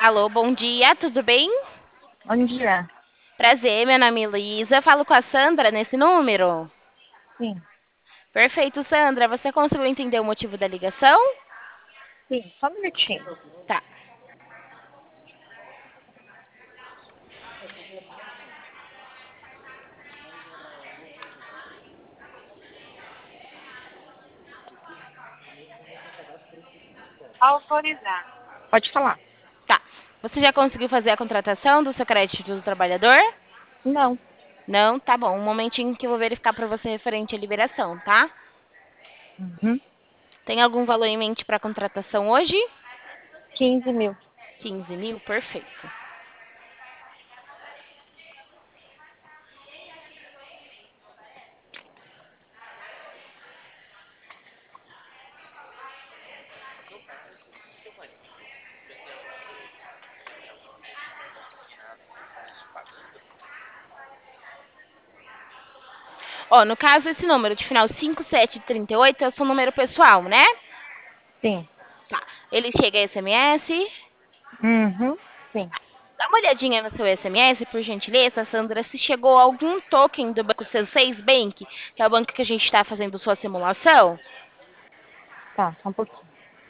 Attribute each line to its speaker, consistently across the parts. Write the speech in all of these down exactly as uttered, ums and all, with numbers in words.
Speaker 1: Alô, bom dia, tudo bem?
Speaker 2: Bom dia.
Speaker 1: Prazer, meu nome é Luísa. Falo com a Sandra nesse número?
Speaker 2: Sim,
Speaker 1: Perfeito, Sandra. Você conseguiu entender o motivo da ligação?
Speaker 2: sim, só um minutinho.
Speaker 1: Tá.
Speaker 2: Autorizar. Pode falar.
Speaker 1: Tá. Você já conseguiu fazer a contratação do seu crédito do trabalhador?
Speaker 2: Não.
Speaker 1: Não? Tá bom. Um momentinho que eu vou verificar para você referente à liberação, tá?
Speaker 2: Uhum.
Speaker 1: Tem algum valor em mente para contratação hoje?
Speaker 2: quinze mil.
Speaker 1: Quinze mil? Perfeito. Ó, no caso, esse número de final cinco sete três oito é o seu número pessoal, né?
Speaker 2: Sim.
Speaker 1: Tá. Ele chega a S M S?
Speaker 2: Uhum. Sim.
Speaker 1: Dá uma olhadinha no seu S M S, por gentileza, Sandra, se chegou algum token do banco C seis Bank, que é o banco que a gente está fazendo sua simulação.
Speaker 2: Tá, só um pouquinho.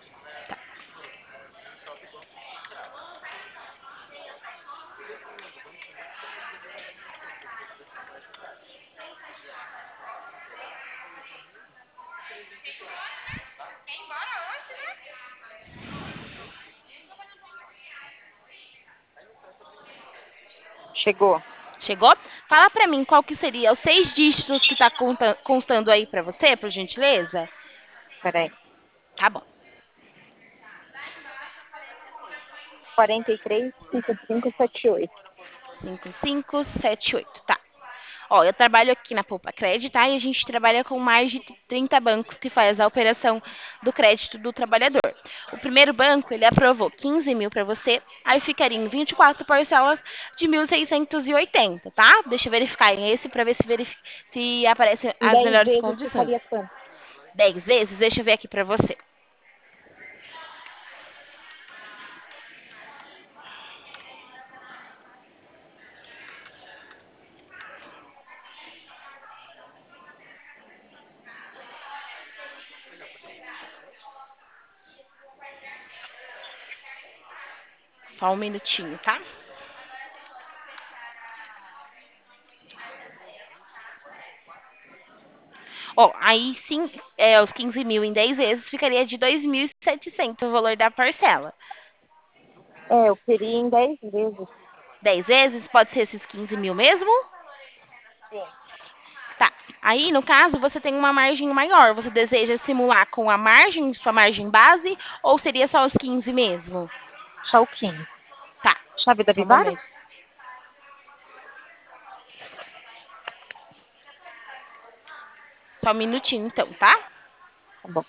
Speaker 2: Chegou.
Speaker 1: Chegou? Fala pra mim qual que seria os seis dígitos que está constando aí pra você, por gentileza.
Speaker 2: Peraí.
Speaker 1: Tá bom.
Speaker 2: quarenta e três, cinquenta e cinco, setenta e oito.
Speaker 1: cinco cinco sete oito, tá. Ó, eu trabalho aqui na Poupa Crédito, tá? E a gente trabalha com mais de trinta bancos que faz a operação do crédito do trabalhador. O primeiro banco, ele aprovou quinze mil para você, aí ficaria em vinte e quatro parcelas de mil seiscentos e oitenta, tá? Deixa eu verificar em esse para ver se, verifi- se aparecem
Speaker 2: Em
Speaker 1: as
Speaker 2: dez
Speaker 1: melhores
Speaker 2: vezes
Speaker 1: condições.
Speaker 2: ficaria quanto?
Speaker 1: Dez vezes? Deixa eu ver aqui para você. Só um minutinho, tá? Ó, aí sim, é, os quinze mil em dez vezes ficaria de dois mil e setecentos o valor da parcela.
Speaker 2: É, eu queria em dez vezes.
Speaker 1: Dez vezes pode ser esses quinze mil mesmo?
Speaker 2: Sim.
Speaker 1: Tá. Aí, no caso, você tem uma margem maior. Você deseja simular com a margem, sua margem base, ou seria só os quinze mesmo?
Speaker 2: Só o quinze.
Speaker 1: Tá.
Speaker 2: Chave da
Speaker 1: Só um
Speaker 2: Vivara?
Speaker 1: momento. Só um minutinho, então, tá?
Speaker 2: Tá bom.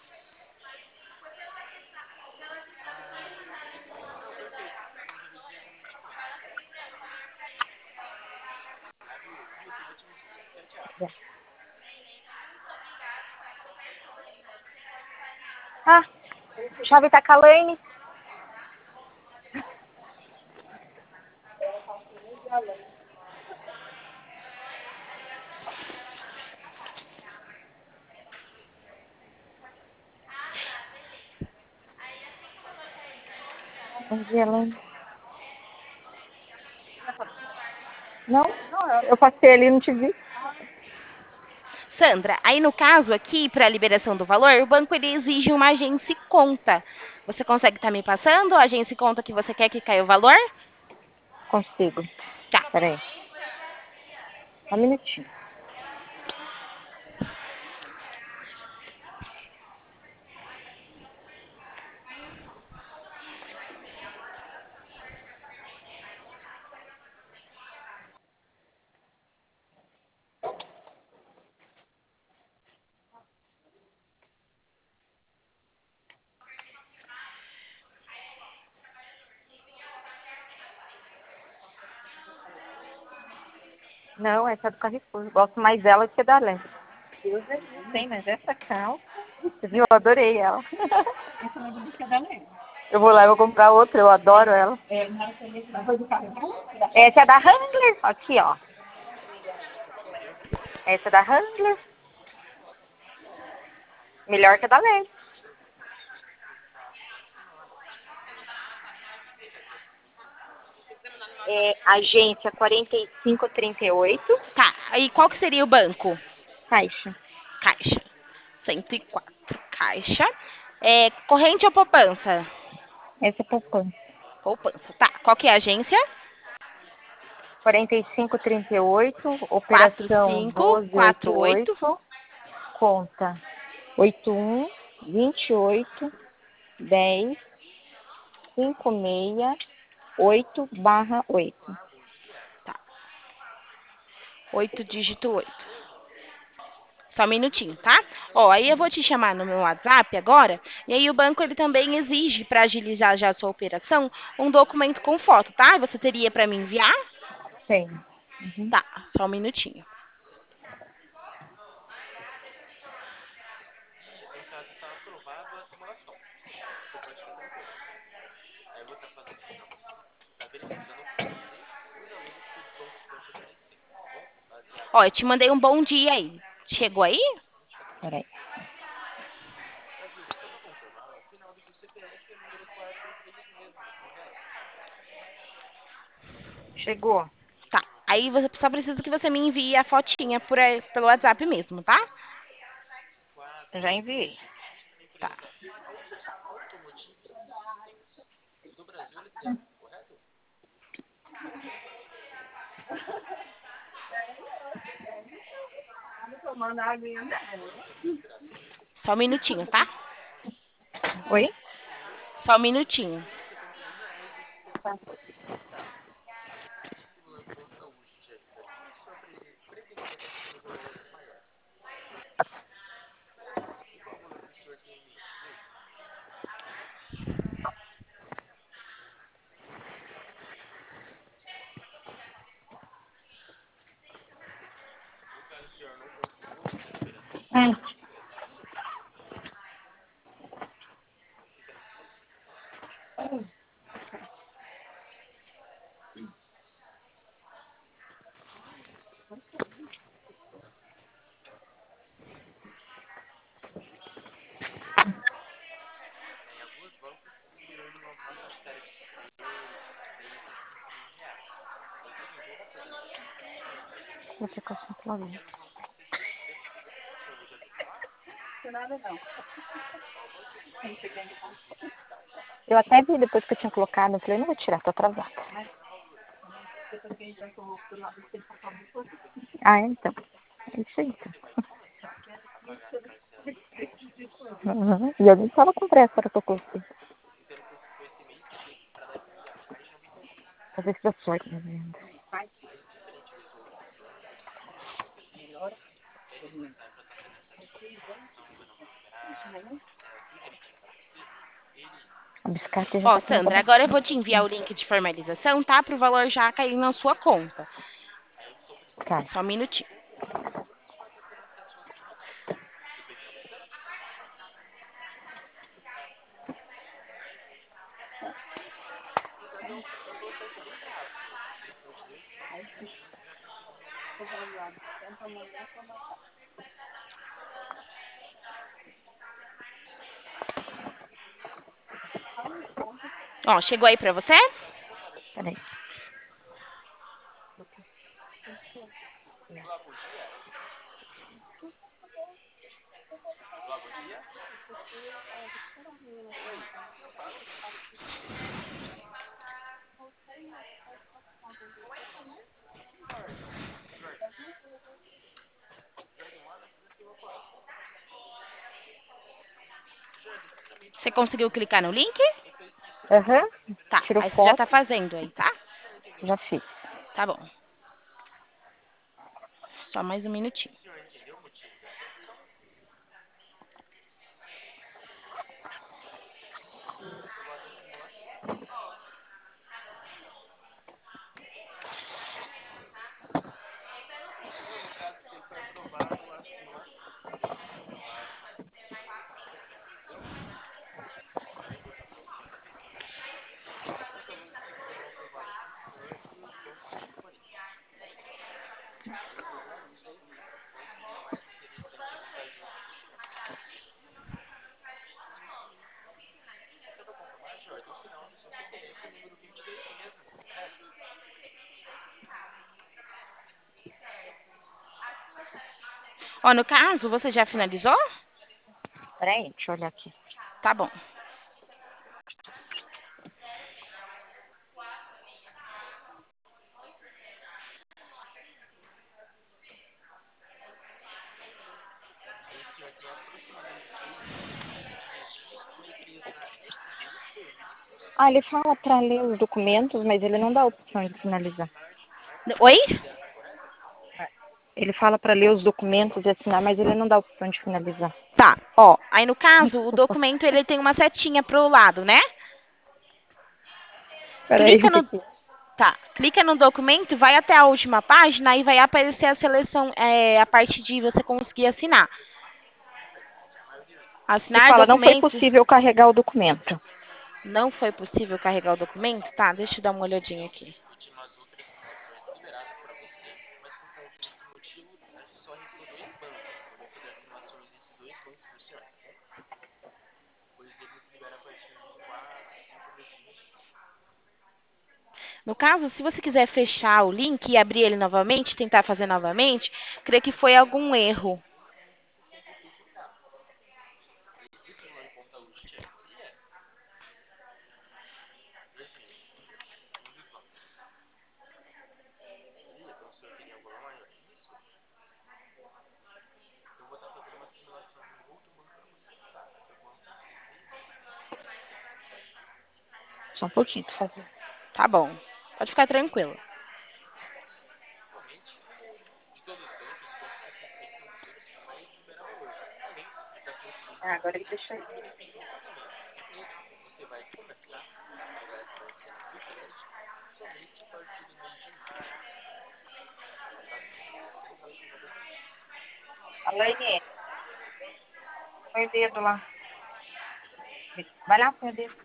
Speaker 2: Ah, chave tá com a Laine. Bom dia, Laine. Não? Não, eu passei ali e não te vi.
Speaker 1: Sandra, aí no caso aqui, para a liberação do valor, o banco ele exige uma agência e conta. Você consegue estar me passando a agência e conta que você quer que caia o valor?
Speaker 2: Consigo.
Speaker 1: Tá.
Speaker 2: Peraí. Só um minutinho. Não, essa é do Carrefour. Gosto mais dela do que da Lé. Eu já sei, mas essa calça. Você viu? Eu adorei ela. Essa é mais bonita que a da Lé. Eu vou lá e vou comprar outra, eu adoro ela. Essa é da Wrangler. Aqui, ó. Essa é da Wrangler. Melhor que a da Lely. É, agência quarenta e cinco trinta e oito.
Speaker 1: Tá, aí qual que seria o banco?
Speaker 2: Caixa.
Speaker 1: Caixa. cento e quatro. Caixa. É, corrente ou poupança?
Speaker 2: Essa é poupança.
Speaker 1: Poupança. Tá, qual que é a agência?
Speaker 2: quarenta e cinco trinta e oito.
Speaker 1: Quatro
Speaker 2: Operação
Speaker 1: cinco
Speaker 2: doze oitenta e
Speaker 1: quatro oito.
Speaker 2: oito. Conta oitenta e um, vinte e oito, dez, cinquenta e seis, oito barra oito.
Speaker 1: Tá. oito dígito oito. Só um minutinho, tá? Ó, aí eu vou te chamar no meu WhatsApp agora, e aí o banco ele também exige para agilizar já a sua operação um documento com foto, tá? Você teria para me enviar?
Speaker 2: Tem. Uhum.
Speaker 1: Tá, só um minutinho. Ó, eu te mandei um bom dia aí. Chegou aí?
Speaker 2: Peraí. Chegou.
Speaker 1: Tá. Aí você só precisa que você me envie a fotinha por aí, pelo WhatsApp mesmo, tá?
Speaker 2: Já enviei.
Speaker 1: Tá. Só um minutinho, tá?
Speaker 2: Oi?
Speaker 1: Só um minutinho.
Speaker 2: Hum. Vou ter que lá. Eu até vi depois que eu tinha colocado, eu falei, não vou tirar, tô atrasada. Ah, então. É isso aí, então. Uhum. E eu nem tava com pressa para que eu coloquei. Fazer essa sorte, né, venda. A biscate já
Speaker 1: Ó,
Speaker 2: tá com
Speaker 1: Sandra, agora eu vou te enviar o link de formalização, tá? Pro valor já cair na sua conta.
Speaker 2: Tá.
Speaker 1: Só um minutinho. Ó, chegou aí pra você?
Speaker 2: Peraí.
Speaker 1: Você conseguiu clicar no link?
Speaker 2: Aham.
Speaker 1: Tá,
Speaker 2: Tiro
Speaker 1: aí você já tá
Speaker 2: foto.
Speaker 1: fazendo aí, tá?
Speaker 2: Já fiz.
Speaker 1: Tá bom. Só mais um minutinho. Ó, no caso, você já finalizou?
Speaker 2: Peraí, deixa eu olhar aqui.
Speaker 1: Tá bom.
Speaker 2: Ah, ele fala para ler os documentos, mas ele não dá a opção de finalizar.
Speaker 1: Oi?
Speaker 2: Ele fala para ler os documentos e assinar, mas ele não dá a opção de finalizar.
Speaker 1: Tá, ó. Aí no caso, o
Speaker 2: Desculpa.
Speaker 1: documento ele tem uma setinha pro lado, né?
Speaker 2: Peraí,
Speaker 1: Clica no,
Speaker 2: porque...
Speaker 1: tá, clica no documento, vai até a última página e vai aparecer a seleção, é, a parte de você conseguir assinar.
Speaker 2: E
Speaker 1: Assinar
Speaker 2: fala, não foi
Speaker 1: documento.
Speaker 2: possível carregar o documento.
Speaker 1: Não foi possível carregar o documento? Tá, deixa eu dar uma olhadinha aqui. No caso, se você quiser fechar o link e abrir ele novamente, tentar fazer novamente, creio que foi algum erro.
Speaker 2: Só um pouquinho, por favor.
Speaker 1: Tá bom. Pode ficar tranquilo.
Speaker 2: Ah, agora ele deixa aí. Alaine, põe o dedo lá. Vai lá, põe o dedo.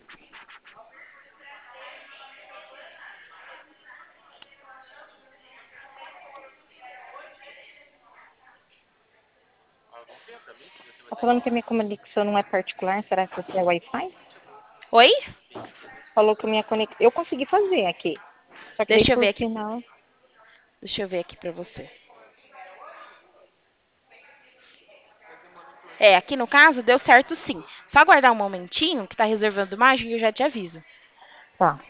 Speaker 2: Tá falando que a minha conexão não é particular, será que você é Wi-Fi?
Speaker 1: Oi?
Speaker 2: Falou que a minha conexão... Eu consegui fazer aqui. Só que daí
Speaker 1: Deixa eu
Speaker 2: por
Speaker 1: ver aqui.
Speaker 2: sinal...
Speaker 1: Deixa eu ver aqui pra você. É, aqui no caso deu certo sim. Só aguardar um momentinho que tá reservando imagem e eu já te aviso.
Speaker 2: Tá.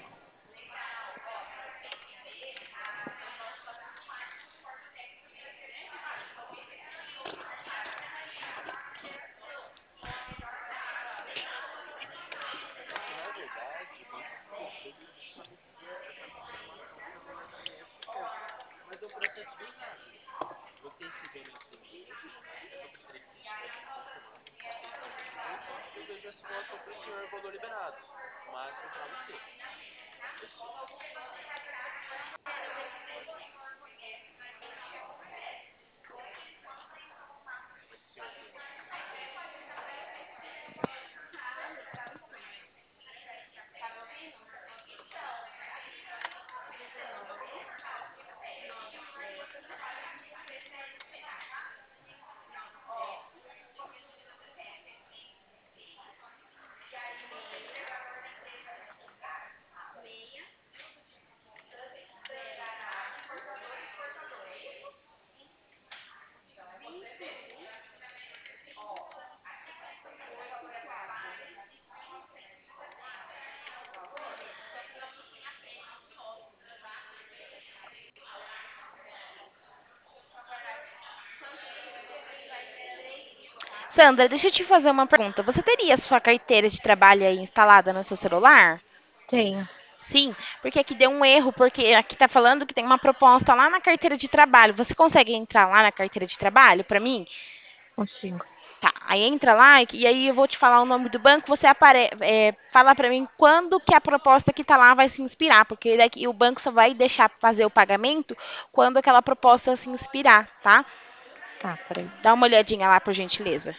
Speaker 1: Sandra, deixa eu te fazer uma pergunta. Você teria sua carteira de trabalho aí instalada no seu celular?
Speaker 2: Tenho.
Speaker 1: Sim, porque aqui deu um erro, porque aqui tá falando que tem uma proposta lá na carteira de trabalho. Você consegue entrar lá na carteira de trabalho para mim?
Speaker 2: Consigo.
Speaker 1: Tá, aí entra lá e aí eu vou te falar o nome do banco, você apare é, fala para mim quando que a proposta que tá lá vai se inspirar, porque daqui o banco só vai deixar fazer o pagamento quando aquela proposta se inspirar, tá?
Speaker 2: Tá, peraí.
Speaker 1: Dá uma olhadinha lá, por gentileza.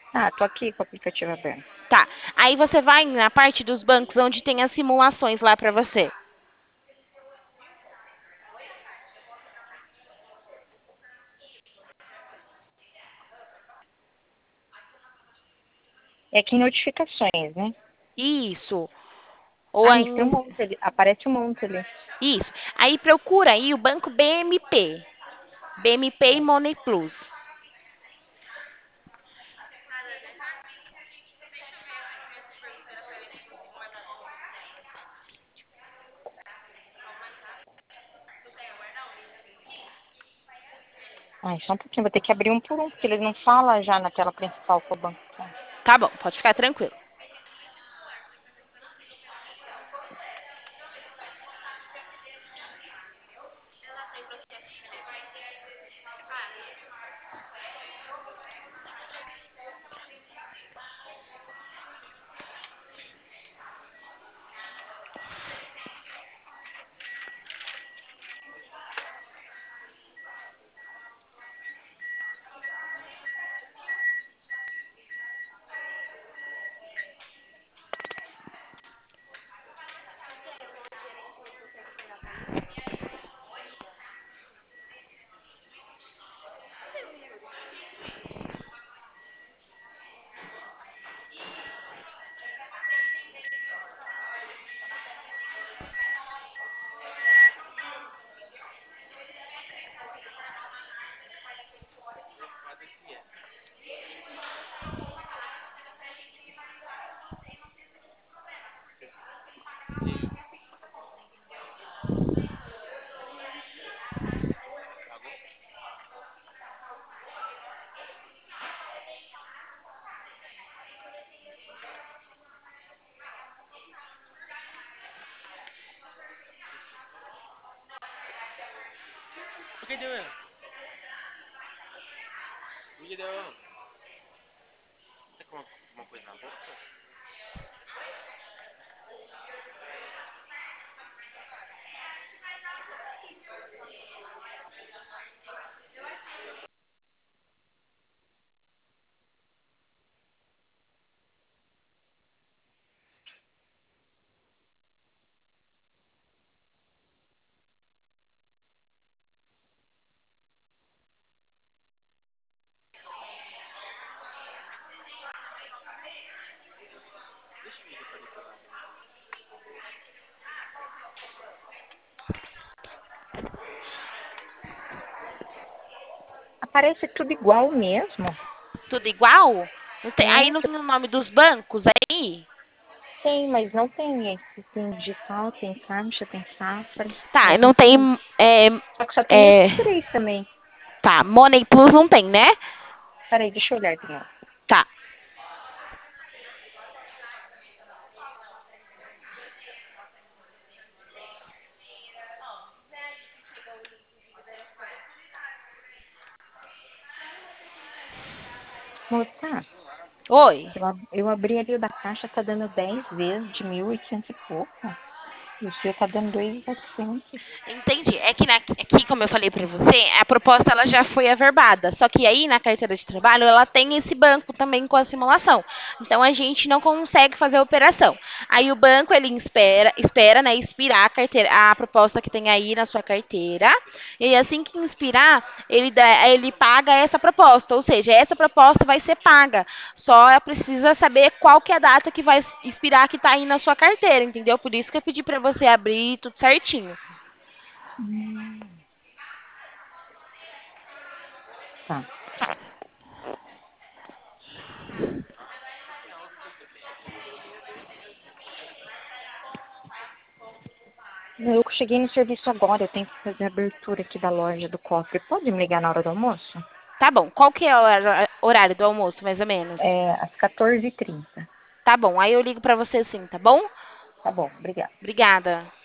Speaker 2: Ah, tô aqui com o aplicativo aberto.
Speaker 1: Tá. Aí você vai na parte dos bancos onde tem as simulações lá pra você.
Speaker 2: É aqui em notificações, né?
Speaker 1: Isso. Ou
Speaker 2: Ah, mas tem um
Speaker 1: ainda.
Speaker 2: monte ali. Aparece um monte ali.
Speaker 1: Isso. Aí procura aí o banco B M P. B M P e Money Plus.
Speaker 2: Ai, só um pouquinho. Vou ter que abrir um por um, porque eles não falam já na tela principal qual banco que é.
Speaker 1: Tá bom, pode ficar tranquilo.
Speaker 3: O que deu erro? O que deu erro? Tá com uma, uma coisa na boca? Deixa eu ligar pra depois da manhã.
Speaker 2: Aparece tudo igual mesmo.
Speaker 1: Tudo igual? Não tem- aí
Speaker 2: É,
Speaker 1: no, no nome dos bancos aí?
Speaker 2: tem, mas não tem esse. Tem digital, tem caixa, tem safra.
Speaker 1: Tá,
Speaker 2: Mas
Speaker 1: não
Speaker 2: não
Speaker 1: tem.
Speaker 2: tem.
Speaker 1: É,
Speaker 2: Só que só tem
Speaker 1: é,
Speaker 2: esses três também.
Speaker 1: tá, Money Plus não tem, né?
Speaker 2: Peraí, deixa eu olhar de novo.
Speaker 1: Tá.
Speaker 2: Moça,
Speaker 1: Oi.
Speaker 2: eu, ab- eu abri ali o da caixa, tá dando dez vezes de mil e oitocentos e pouco. E o seu tá dando dois mil e oitocentos.
Speaker 1: Entendi. É que na- aqui, como eu falei pra você, a proposta ela já foi averbada. Só que aí na carteira de trabalho ela tem esse banco também com a simulação. Então a gente não consegue fazer a operação. Aí o banco ele espera, espera, né, expirar a carteira, a proposta que tem aí na sua carteira. E assim que expirar, ele dá- ele paga essa proposta, ou seja, essa proposta vai ser paga. Só precisa saber qual que é a data que vai expirar que tá aí na sua carteira, entendeu? Por isso que eu pedi pra você abrir tudo certinho.
Speaker 2: Hum, tá. Eu cheguei no serviço agora, eu tenho que fazer a abertura aqui da loja do cofre. Pode me ligar na hora do almoço?
Speaker 1: Tá bom. Qual que é o hora- horário do almoço, mais ou menos?
Speaker 2: É às quatorze e trinta.
Speaker 1: Tá bom. Aí eu ligo pra você sim, tá bom?
Speaker 2: Tá bom, obrigada.
Speaker 1: Obrigada.